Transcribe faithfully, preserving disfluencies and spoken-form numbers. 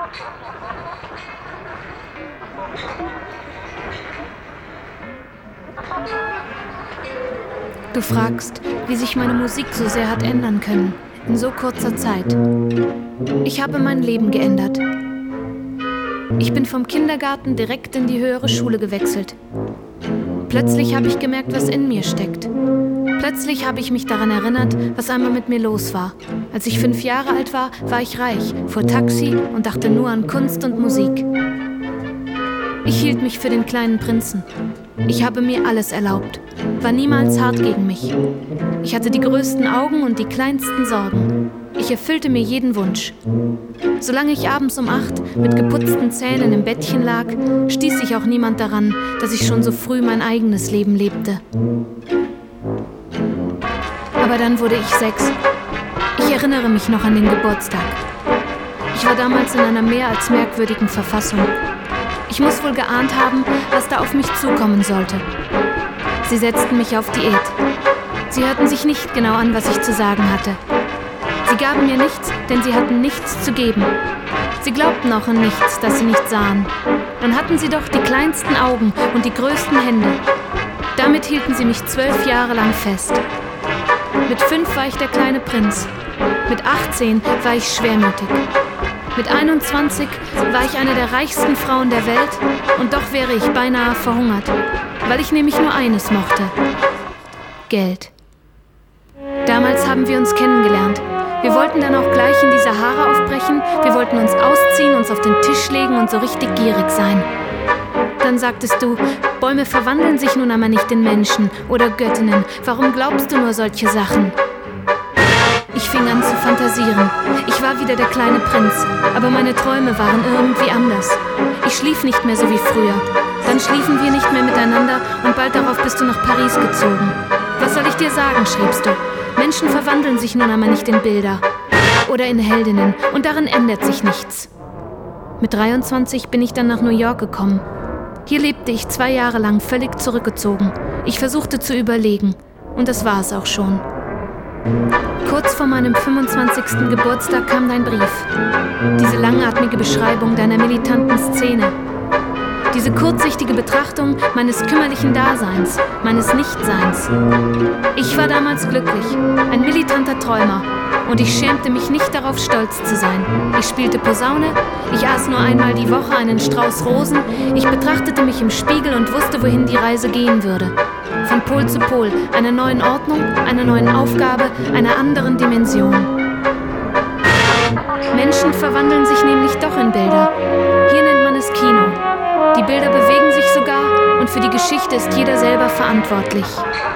Du fragst, wie sich meine Musik so sehr hat ändern können, in so kurzer Zeit. Ich habe mein Leben geändert. Ich bin vom Kindergarten direkt in die höhere Schule gewechselt. Plötzlich habe ich gemerkt, was in mir steckt. Plötzlich habe ich mich daran erinnert, was einmal mit mir los war. Als ich fünf Jahre alt war, war ich reich, fuhr Taxi und dachte nur an Kunst und Musik. Ich hielt mich für den kleinen Prinzen. Ich habe mir alles erlaubt, war niemals hart gegen mich. Ich hatte die größten Augen und die kleinsten Sorgen. Ich erfüllte mir jeden Wunsch. Solange ich abends um acht mit geputzten Zähnen im Bettchen lag, stieß sich auch niemand daran, dass ich schon so früh mein eigenes Leben lebte. Aber dann wurde ich sechs. Ich erinnere mich noch an den Geburtstag. Ich war damals in einer mehr als merkwürdigen Verfassung. Ich muss wohl geahnt haben, was da auf mich zukommen sollte. Sie setzten mich auf Diät. Sie hörten sich nicht genau an, was ich zu sagen hatte. Sie gaben mir nichts, denn sie hatten nichts zu geben. Sie glaubten auch an nichts, das sie nicht sahen. Dann hatten sie doch die kleinsten Augen und die größten Hände. Damit hielten sie mich zwölf Jahre lang fest. Mit fünf war ich der kleine Prinz. Mit achtzehn war ich schwermütig. Mit einundzwanzig war ich eine der reichsten Frauen der Welt und doch wäre ich beinahe verhungert, weil ich nämlich nur eines mochte: Geld. Damals haben wir uns kennengelernt. Wir wollten dann auch gleich in die Sahara aufbrechen, wir wollten uns ausziehen, uns auf den Tisch legen und so richtig gierig sein. Dann sagtest du, Bäume verwandeln sich nun aber nicht in Menschen oder Göttinnen, warum glaubst du nur solche Sachen? Ich fing an zu fantasieren. Ich war wieder der kleine Prinz, aber meine Träume waren irgendwie anders. Ich schlief nicht mehr so wie früher. Dann schliefen wir nicht mehr miteinander und bald darauf bist du nach Paris gezogen. Was soll ich dir sagen, schriebst du? Menschen verwandeln sich nun einmal nicht in Bilder oder in Heldinnen und darin ändert sich nichts. Mit dreiundzwanzig bin ich dann nach New York gekommen. Hier lebte ich zwei Jahre lang völlig zurückgezogen. Ich versuchte zu überlegen und das war es auch schon. Kurz vor meinem fünfundzwanzigsten Geburtstag kam dein Brief. Diese langatmige Beschreibung deiner militanten Szene. Diese kurzsichtige Betrachtung meines kümmerlichen Daseins, meines Nichtseins. Ich war damals glücklich, ein militanter Träumer. Und ich schämte mich nicht darauf, stolz zu sein. Ich spielte Posaune, ich aß nur einmal die Woche einen Strauß Rosen, ich betrachtete mich im Spiegel und wusste, wohin die Reise gehen würde. Von Pol zu Pol, einer neuen Ordnung, einer neuen Aufgabe, einer anderen Dimension. Menschen verwandeln sich nämlich doch in Bilder. Hier nennt man es Kino. Die Bilder bewegen sich sogar und für die Geschichte ist jeder selber verantwortlich.